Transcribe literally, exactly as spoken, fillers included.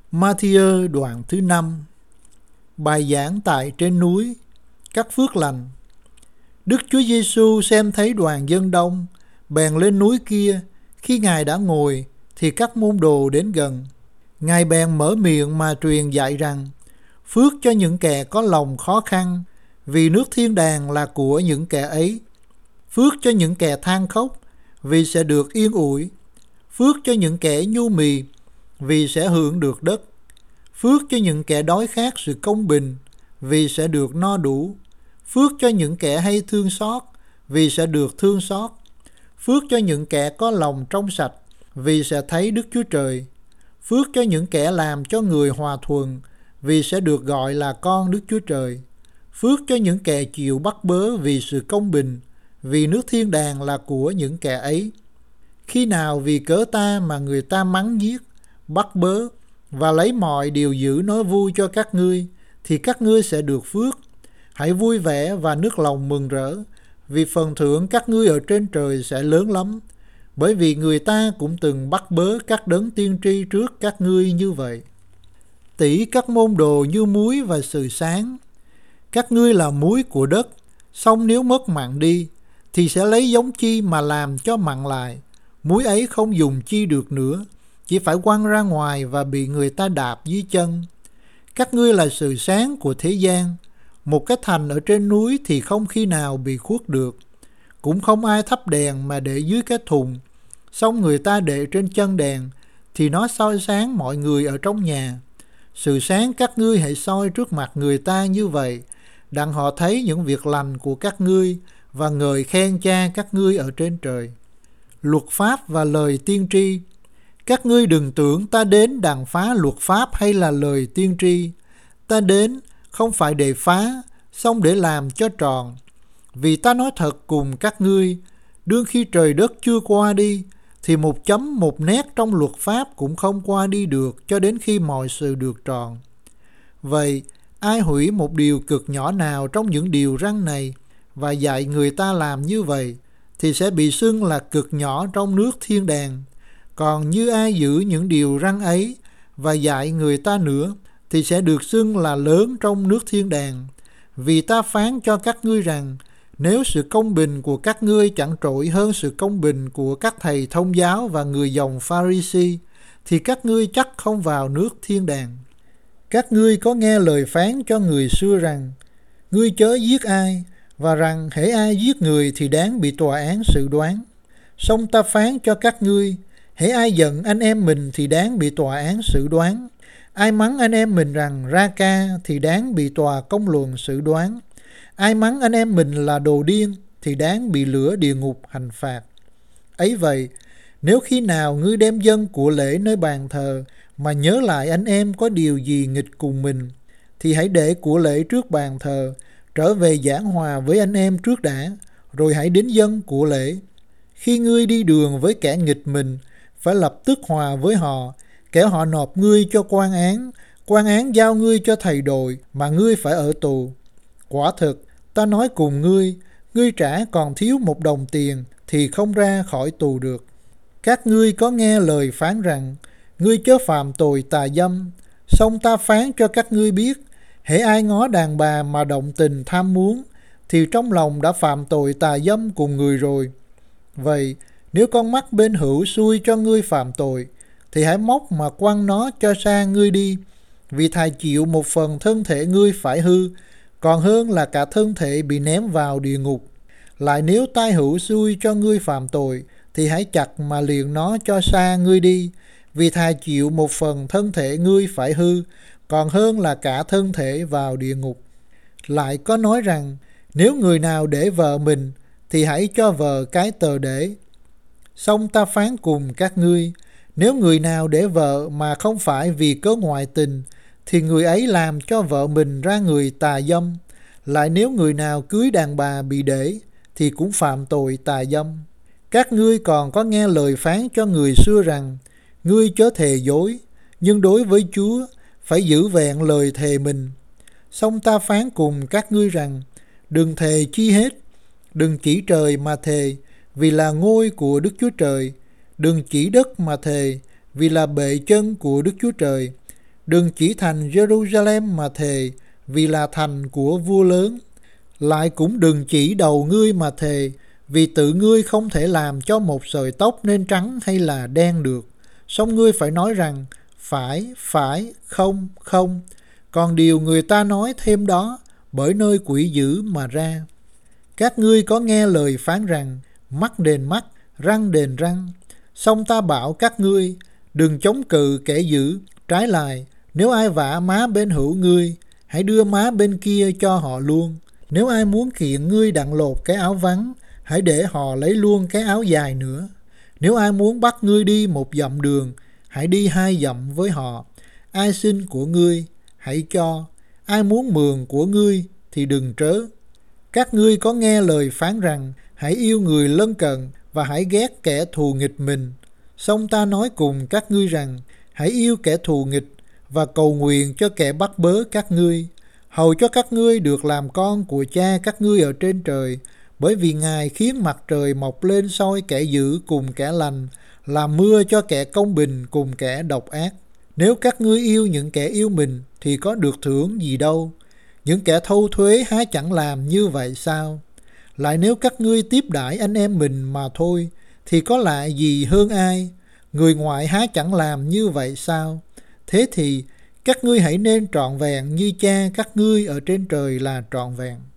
Ma-thi-ơ đoạn thứ năm. Bài giảng tại trên núi, các phước lành. Đức Chúa Giêsu xem thấy đoàn dân đông, bèn lên núi kia. Khi Ngài đã ngồi, thì các môn đồ đến gần. Ngài bèn mở miệng mà truyền dạy rằng: phước cho những kẻ có lòng khó khăn, vì nước thiên đàng là của những kẻ ấy. Phước cho những kẻ than khóc, vì sẽ được yên ủi. Phước cho những kẻ nhu mì, vì sẽ hưởng được đất. Phước cho những kẻ đói khát sự công bình, vì sẽ được no đủ. Phước cho những kẻ hay thương xót, vì sẽ được thương xót. Phước cho những kẻ có lòng trong sạch, vì sẽ thấy Đức Chúa Trời. Phước cho những kẻ làm cho người hòa thuận, vì sẽ được gọi là con Đức Chúa Trời. Phước cho những kẻ chịu bắt bớ vì sự công bình, vì nước thiên đàng là của những kẻ ấy. Khi nào vì cớ ta mà người ta mắng giết, bắt bớ và lấy mọi điều dữ nói vui cho các ngươi, thì các ngươi sẽ được phước. Hãy vui vẻ và nước lòng mừng rỡ, vì phần thưởng các ngươi ở trên trời sẽ lớn lắm. Bởi vì người ta cũng từng bắt bớ các đấng tiên tri trước các ngươi như vậy. Tỉ các môn đồ như muối và sừ sáng. Các ngươi là muối của đất, song nếu mất mặn đi, thì sẽ lấy giống chi mà làm cho mặn lại. Muối ấy không dùng chi được nữa, chỉ phải quăng ra ngoài và bị người ta đạp dưới chân. Các ngươi là sừ sáng của thế gian. Một cái thành ở trên núi thì không khi nào bị khuất được. Cũng không ai thắp đèn mà để dưới cái thùng, xong người ta để trên chân đèn, thì nó soi sáng mọi người ở trong nhà. Sừ sáng các ngươi hãy soi trước mặt người ta như vậy, đặng họ thấy những việc lành của các ngươi và ngợi khen Cha các ngươi ở trên trời. Luật pháp và lời tiên tri. Các ngươi đừng tưởng ta đến đặng phá luật pháp hay là lời tiên tri. Ta đến không phải để phá, song để làm cho tròn. Vì ta nói thật cùng các ngươi, đương khi trời đất chưa qua đi, thì một chấm một nét trong luật pháp cũng không qua đi được, cho đến khi mọi sự được tròn. Vậy, ai hủy một điều cực nhỏ nào trong những điều răn này và dạy người ta làm như vậy, thì sẽ bị xưng là cực nhỏ trong nước thiên đàng. Còn như ai giữ những điều răn ấy và dạy người ta nữa, thì sẽ được xưng là lớn trong nước thiên đàng. Vì ta phán cho các ngươi rằng, nếu sự công bình của các ngươi chẳng trội hơn sự công bình của các thầy thông giáo và người dòng Pha-ri-si, thì các ngươi chắc không vào nước thiên đàng. Các ngươi có nghe lời phán cho người xưa rằng, ngươi chớ giết ai, và rằng hễ ai giết người thì đáng bị tòa án xử đoán. Song ta phán cho các ngươi, hễ ai giận anh em mình thì đáng bị tòa án xử đoán. Ai mắng anh em mình rằng ra ca thì đáng bị tòa công luận xử đoán. Ai mắng anh em mình là đồ điên thì đáng bị lửa địa ngục hành phạt. Ấy vậy, nếu khi nào ngươi đem dâng của lễ nơi bàn thờ mà nhớ lại anh em có điều gì nghịch cùng mình, thì hãy để của lễ trước bàn thờ, trở về giảng hòa với anh em trước đã, rồi hãy đến dâng của lễ. Khi ngươi đi đường với kẻ nghịch mình, phải lập tức hòa với họ, kẻo họ nộp ngươi cho quan án, quan án giao ngươi cho thầy đội, mà ngươi phải ở tù. Quả thực, ta nói cùng ngươi, ngươi trả còn thiếu một đồng tiền, thì không ra khỏi tù được. Các ngươi có nghe lời phán rằng, ngươi chớ phạm tội tà dâm. Song ta phán cho các ngươi biết, hễ ai ngó đàn bà mà động tình tham muốn, thì trong lòng đã phạm tội tà dâm cùng người rồi. Vậy, nếu con mắt bên hữu xui cho ngươi phạm tội, thì hãy móc mà quăng nó cho xa ngươi đi, vì thà chịu một phần thân thể ngươi phải hư, còn hơn là cả thân thể bị ném vào địa ngục. Lại nếu tai hữu xui cho ngươi phạm tội, thì hãy chặt mà liền nó cho xa ngươi đi, vì thà chịu một phần thân thể ngươi phải hư, còn hơn là cả thân thể vào địa ngục. Lại có nói rằng, nếu người nào để vợ mình, thì hãy cho vợ cái tờ để. Song ta phán cùng các ngươi, nếu người nào để vợ mà không phải vì cớ ngoại tình, thì người ấy làm cho vợ mình ra người tà dâm. Lại nếu người nào cưới đàn bà bị để, thì cũng phạm tội tà dâm. Các ngươi còn có nghe lời phán cho người xưa rằng, ngươi chớ thề dối, nhưng đối với Chúa phải giữ vẹn lời thề mình. Song ta phán cùng các ngươi rằng, đừng thề chi hết, đừng chỉ trời mà thề, vì là ngôi của Đức Chúa Trời. Đừng chỉ đất mà thề, vì là bệ chân của Đức Chúa Trời. Đừng chỉ thành Jerusalem mà thề, vì là thành của vua lớn. Lại cũng đừng chỉ đầu ngươi mà thề, vì tự ngươi không thể làm cho một sợi tóc nên trắng hay là đen được. Song ngươi phải nói rằng, phải, phải, không, không. Còn điều người ta nói thêm đó, bởi nơi quỷ dữ mà ra. Các ngươi có nghe lời phán rằng, mắt đền mắt, răng đền răng. Song ta bảo các ngươi, đừng chống cự kẻ dữ. Trái lại, nếu ai vả má bên hữu ngươi, hãy đưa má bên kia cho họ luôn. Nếu ai muốn kiện ngươi đặng lột cái áo vắng, hãy để họ lấy luôn cái áo dài nữa. Nếu ai muốn bắt ngươi đi một dặm đường, hãy đi hai dặm với họ. Ai xin của ngươi, hãy cho. Ai muốn mườn của ngươi thì đừng trớ. Các ngươi có nghe lời phán rằng, hãy yêu người lân cận và hãy ghét kẻ thù nghịch mình. Song ta nói cùng các ngươi rằng, hãy yêu kẻ thù nghịch và cầu nguyện cho kẻ bắt bớ các ngươi, hầu cho các ngươi được làm con của cha các ngươi ở trên trời, bởi vì Ngài khiến mặt trời mọc lên soi kẻ dữ cùng kẻ lành, làm mưa cho kẻ công bình cùng kẻ độc ác. Nếu các ngươi yêu những kẻ yêu mình thì có được thưởng gì đâu? Những kẻ thâu thuế há chẳng làm như vậy sao? Lại nếu các ngươi tiếp đãi anh em mình mà thôi, thì có lại gì hơn ai? Người ngoại há chẳng làm như vậy sao? Thế thì các ngươi hãy nên trọn vẹn như cha các ngươi ở trên trời là trọn vẹn.